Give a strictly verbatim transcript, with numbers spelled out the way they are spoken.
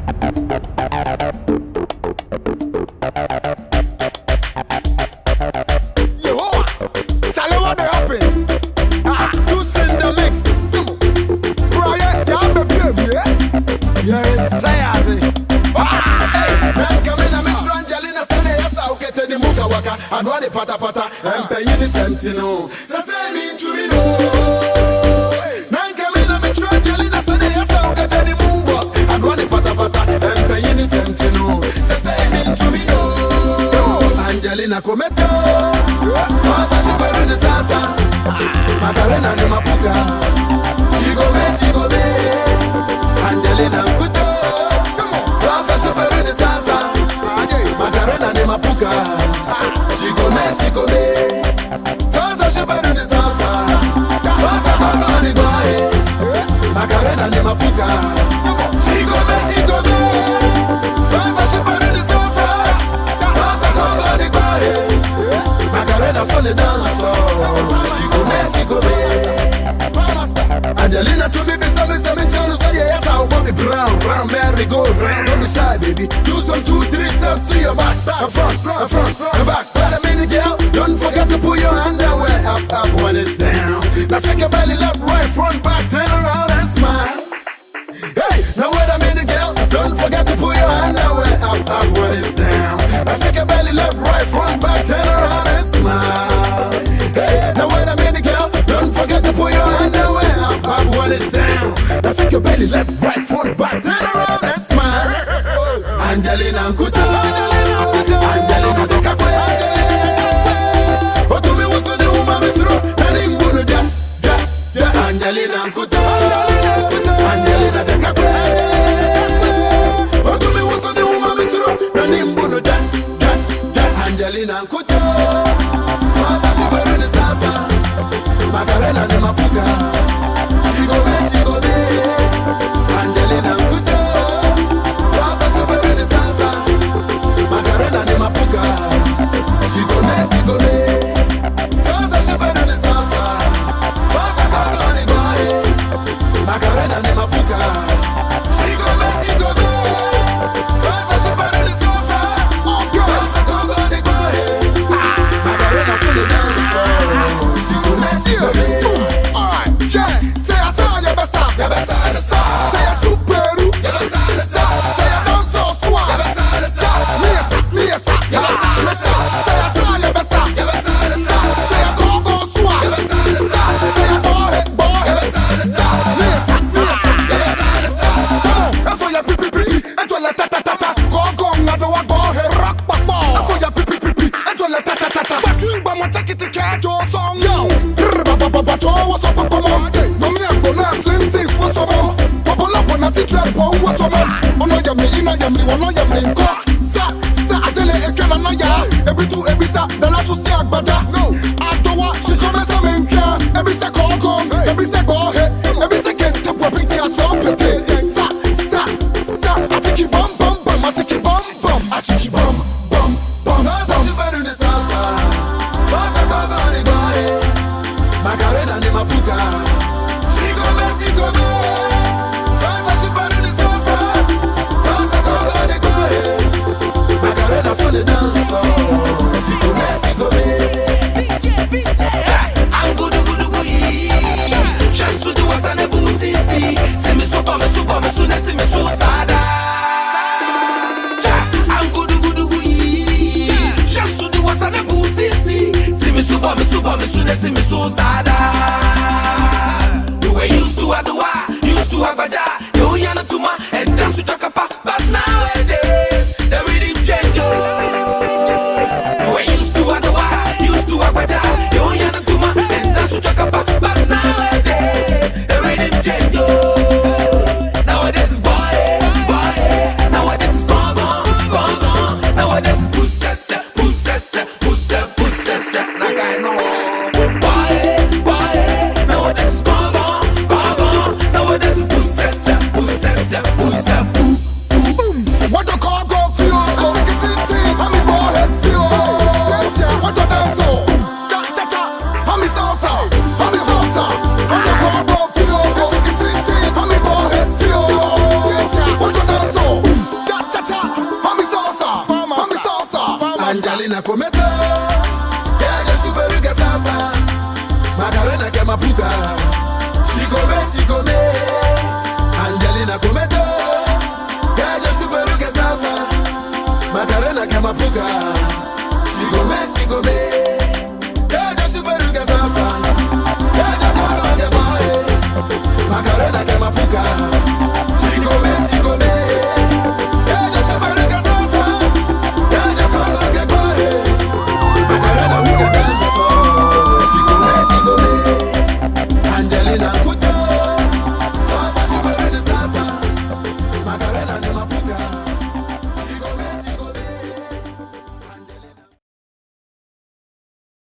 Adwane pata pata, empenye ni sentino. Sase mi to me no. Nanka me na me trangeli na sade yasa ukete ni mungu. Adwane pata pata, empenye ni sentino. Sase mi to me no. Angelina Kometo, sasa shibaru ni sasa. Makarena ni mapuka. Shigome shigome. Angelina Kuto, sasa shibaru ni sasa. Makarena ni mapuka. Shigome, shigome. Sasa shibaru ni sasa. Sasa kama ni bae. Makarena ni mapuka. Shigome, shigome. Sasa shibaru ni sasa. Sasa kama ni bae. Makarena sone danso. Shigome, shigome. Angelina to me bisa me say me channel say yes I Bobby Brown. Round merry go round. Don't be shy baby. Do some two three steps to your back. Back front, front, front, and back. Girl, don't forget to pull your underwear up, up when it's down. Now shake your belly left, right, front, back, turn around and smile. Hey, now wait a minute, girl. Don't forget to pull your underwear up, up when it's down. Now shake your belly left, right, front, back, turn around and smile. Hey, now wait a minute, girl. Don't forget to pull your underwear up, up when it's down. Now shake your belly left, right, front, back, turn around and smile. Angelina Kuto, Angelina Dekakwe. Angelina Kuto, Angelina Dekakwe. Otu mi wuso ni uma misro, na nimbuno dan, dan, dan. Angelina Kuto, sasa shibaru ni sasa. Makarena ni mapuka. Shigome, shigome. Angelina Kuto, sasa shibaru ni sasa. Makarena ni mapuka. Shigome, shigome. Sasa shibaru ni sasa. Sasa kama ni bae. Makarena ni mapuka. Shigome, shigome. Sasa shibaru ni sasa. Sasa kama ni bae. Makarena sone danso. Shigome, shigome. Alright, yeah. Say I saw ya besa. Ya besa, besa. Say I superu. Ya besa, besa. Say I danso swa. Ya besa, besa. Liesa, liesa. Ya besa, besa. Say I saw ya besa. Ya besa, besa. Say I gogo swa. Ya besa, besa. Say I bohe, bohe. Ya besa, besa. Liesa, liesa. Ya besa, besa. Come on, I saw ya pi pi pi. Eto la ta ta ta ta. Gogo ngado wa bohe rock pa bo. I saw ya pi pi pi pi. Eto la ta ta ta ta. Batimba mo take it kajo song. Yo, ba ba ba ba to what's up pa mo. Mami agona slim things what's up mo. Popola bona ti trap po what's up mo. Ono ya me ina ya me wono ya me ko. Sa sa atele ekela na ya. Every two every sa dana to see agbada. No, adowa she come say me nkia. Every sa ko ko. Every sa go he. Every sa kente po piti aso pete. Sa sa sa atiki bum bum bum atiki bum bum atiki bum bum bum. Sasa shibaru ni sasa. Sasa kama ni bae. Makarena ni mapuka. Shigome, shigome. Sasa shibaru ni sasa. Sasa kama ni bae. Makarena sone danso. Shigome, shigome. Angudugudugu yi. Jesu du wasane busisi. Simi supa me supa me sune simi susada. Angudugudugu yi. Jesu du wasane busisi. Simi supa me supa me sune simi susada. The way you used to do I